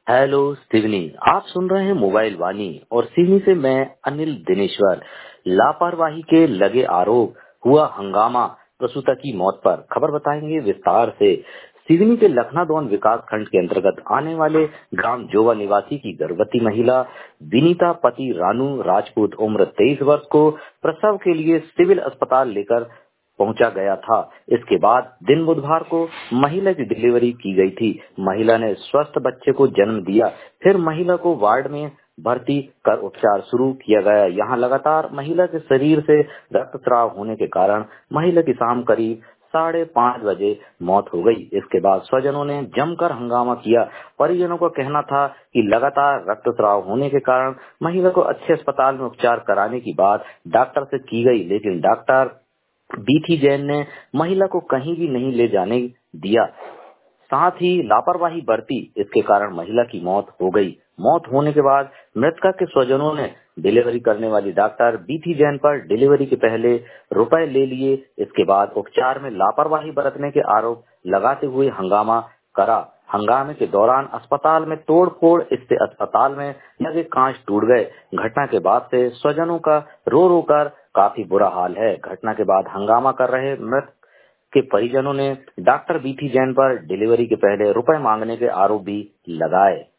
Hello Seoni. आप सुन रहे हैं मोबाइल वाणी और सिवनी से मैं अनिल दिनेश्वर। लापरवाही के लगे आरोप, हुआ हंगामा, प्रसूता की मौत पर खबर बताएंगे विस्तार से। सिवनी के लखनादौन विकास खंड के अंतर्गत आने वाले ग्राम जोवा निवासी की गर्भवती महिला विनीता पति रानू राजपूत उम्र 23 वर्ष को प्रसव के लिए सिविल अस्पताल लेकर पहुंचा गया था। इसके बाद दिन बुधवार को महिला की डिलीवरी की गई थी। महिला ने स्वस्थ बच्चे को जन्म दिया। फिर महिला को वार्ड में भर्ती कर उपचार शुरू किया गया। यहाँ लगातार महिला के शरीर से रक्तस्राव होने के कारण महिला की शाम करीब 5:30 बजे मौत हो गई। इसके बाद स्वजनों ने जमकर हंगामा किया। परिजनों का कहना था कि लगातार रक्तस्राव होने के कारण महिला को अच्छे अस्पताल में उपचार कराने की बात डॉक्टर से की गई, लेकिन डॉक्टर बीथी जैन ने महिला को कहीं भी नहीं ले जाने दिया, साथ ही लापरवाही बरती। इसके कारण महिला की मौत हो गई। मौत होने के बाद मृतका के स्वजनों ने डिलीवरी करने वाली डॉक्टर बीथी जैन पर डिलीवरी के पहले रुपए ले लिए। इसके बाद उपचार में लापरवाही बरतने के आरोप लगाते हुए हंगामा करा। हंगामे के दौरान अस्पताल में तोड़-फोड़, इससे अस्पताल में लगे कांच टूट गए। घटना के बाद से स्वजनों का रो रो कर काफी बुरा हाल है। घटना के बाद हंगामा कर रहे मृत के परिजनों ने डॉक्टर बीथी जैन पर डिलीवरी के पहले रुपए मांगने के आरोप भी लगाए।